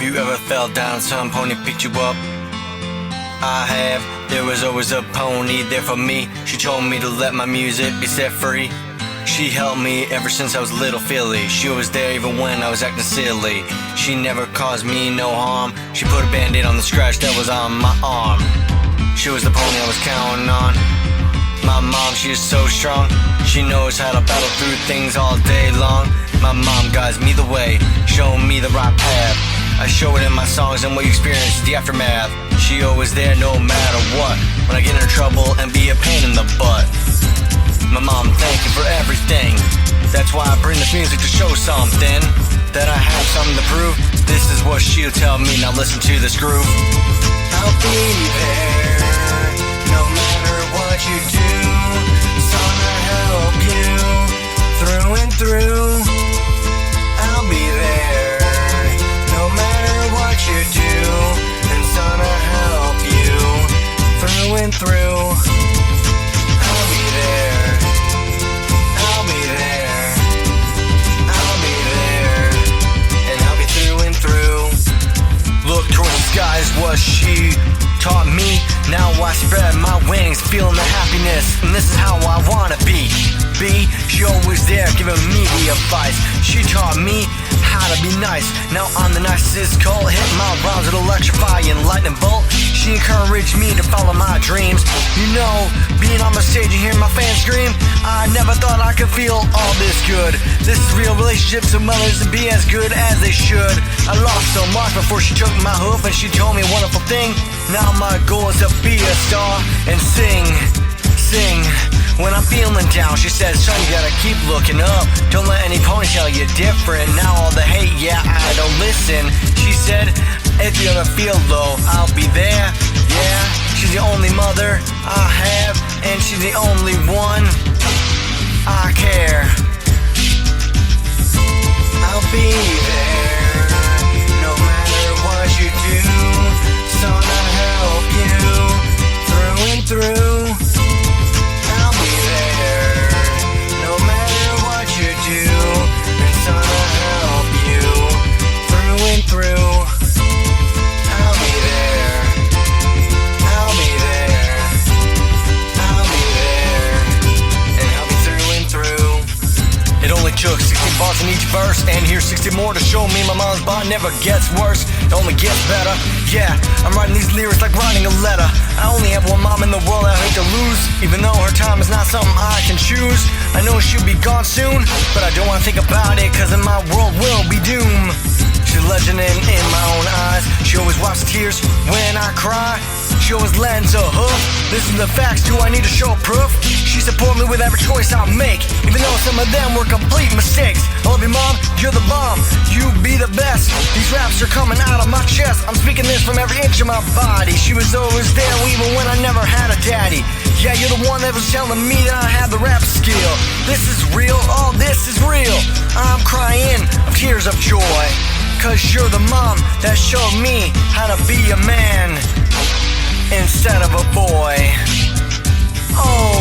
you ever fell down, some pony picked you up? I have. There was always a pony there for me. She told me to let my music be set free. She helped me ever since I was a little filly. She was there even when I was acting silly. She never caused me no harm. She put a band-aid on the scratch that was on my arm. She was the pony I was counting on. My mom, she is so strong. She knows how to battle through things all day long. My mom guides me the way, showing me the right path. I show it in my songs and what you experience is the aftermath. She always there no matter what, when I get in trouble and be a pain in the butt. My mom, thank you for everything. That's why I bring this music to show something, that I have something to prove. This is what she'll tell me, now listen to this groove. I'll be there, no matter what you do. Son, I help you, through and through. I'll be there, no matter what you do. And son, I help you, through and through. I'll be there, I'll be there, I'll be there, and I'll be through and through. Look towards the skies, what she taught me. Now I spread my wings, feeling the happiness, and this is how I wanna be. She always there giving me the advice. She taught me how to be nice. Now I'm the nicest cult. Hit my rhymes with electrifying lightning bolt. She encouraged me to follow my dreams. You know, being on the stage and hearing my fans scream, I never thought I could feel all this good. This is real relationships with mothers and be as good as they should. I lost so much before she took my hoof and she told me a wonderful thing. Now my goal is to be a star and sing. When I'm feeling down, she says, son, you gotta keep looking up. Don't let any pony tell you different. Now all the hate, yeah, I don't listen. She said, if you ever feel low, I'll be there. Yeah, she's the only mother I have, and she's the only one I care. I'll be there, no matter what you do. Son, I help you, through and through. Took 16 bars in each verse, and here's 60 more to show me my mom's bond never gets worse, it only gets better. Yeah, I'm writing these lyrics like writing a letter. I only have one mom in the world I hate to lose, even though her time is not something I can choose. I know she'll be gone soon, but I don't wanna think about it, cause in my world will be doom. She's a legend in my own eyes. She always wipes tears when I cry. She always lends a hoof. Listen to the facts, do I need to show proof? She support me with every choice I make, even though some of them were complete mistakes. I love you, mom, you're the bomb, you be the best. These raps are coming out of my chest, I'm speaking this from every inch of my body. She was always there even when I never had a daddy. Yeah, you're the one that was telling me that I had the rap skill. This is real, all this is real. I'm crying of tears of joy, cause you're the mom that showed me how to be a man instead of a boy. Oh.